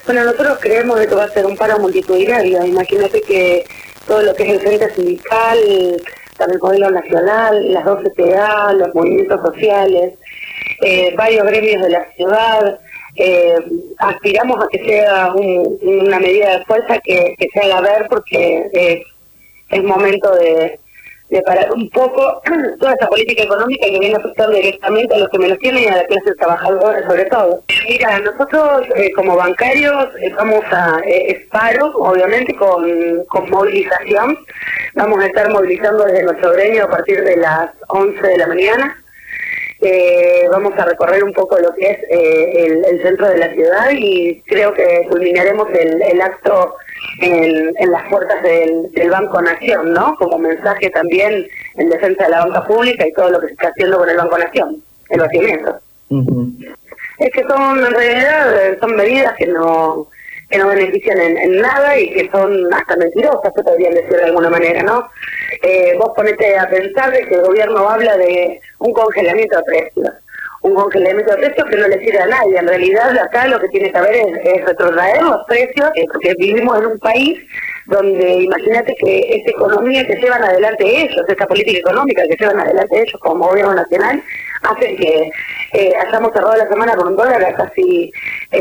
Bueno, nosotros creemos que esto va a ser un paro multitudinario. Imagínate que todo lo que es el frente sindical, también el modelo nacional, las 2 CTA, los movimientos sociales, varios gremios de la ciudad, aspiramos a que sea una medida de fuerza que se haga ver, porque es momento de parar un poco toda esta política económica que viene afectando directamente a los que menos tienen y a la clase trabajadora sobre todo. Mira, nosotros como bancarios vamos a paro, obviamente, con movilización. Vamos a estar movilizando desde nuestro gremio a partir de las 11 de la mañana. Vamos a recorrer un poco lo que es el centro de la ciudad y creo que culminaremos el acto en las puertas del Banco Nación, ¿no? Como mensaje también en defensa de la banca pública y todo lo que se está haciendo con el Banco Nación, el vaciamiento. Es que son, en realidad, son medidas que no benefician en nada y que son hasta mentirosas, se podrían decir de alguna manera, ¿no? Vos ponete a pensar de que el gobierno habla de un congelamiento de precios. Un congelamiento de precios que no le sirve a nadie. En realidad acá lo que tiene que haber es retrotraer los precios, porque vivimos en un país donde imagínate que esta economía que llevan adelante ellos, esta política económica que llevan adelante ellos como gobierno nacional, hace que hayamos cerrado la semana con un dólar a casi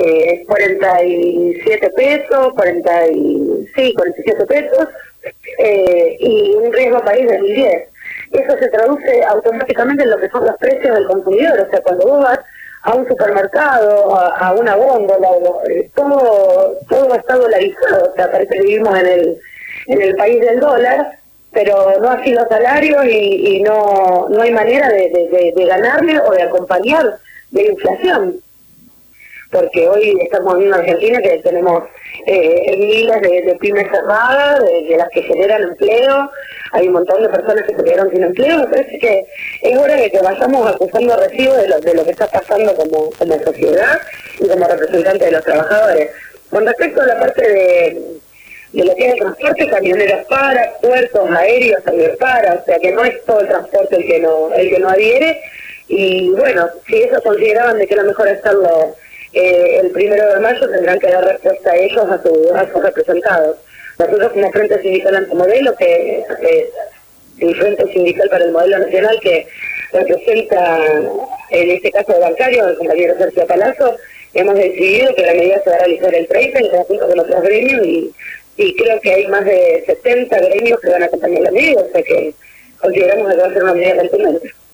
47 pesos, 47 pesos, y un riesgo país de 2010. Eso se traduce automáticamente en lo que son los precios del consumidor. O sea, cuando vos vas a un supermercado, a una góndola, todo está dolarizado. O sea, parece que vivimos en el país del dólar, pero no así los salarios y no hay manera de ganarle o de acompañar de la inflación. Porque hoy estamos en una Argentina que tenemos miles de pymes cerradas, de las que generan empleo, hay un montón de personas que se quedaron sin empleo. Me parece que es hora de que vayamos acusando recibo de lo que está pasando como sociedad y como representante de los trabajadores. Con respecto a la parte de lo que es el transporte, camioneros para, puertos, aéreos también para, o sea que no es todo el transporte el que no adhiere. Y bueno, si eso consideraban de que era mejor hacerlo el 1 de mayo, tendrán que dar respuesta a ellos, a sus representados. Nosotros como Frente Sindical Antimodelo, que el Frente Sindical para el Modelo Nacional, que representa en este caso de bancario, el compañero Sergio Palazzo, hemos decidido que la medida se va a realizar el 30 en conjunto con otros gremios y creo que hay más de 70 gremios que van a acompañar la medida, o sea que consideramos que va a ser una medida contundente.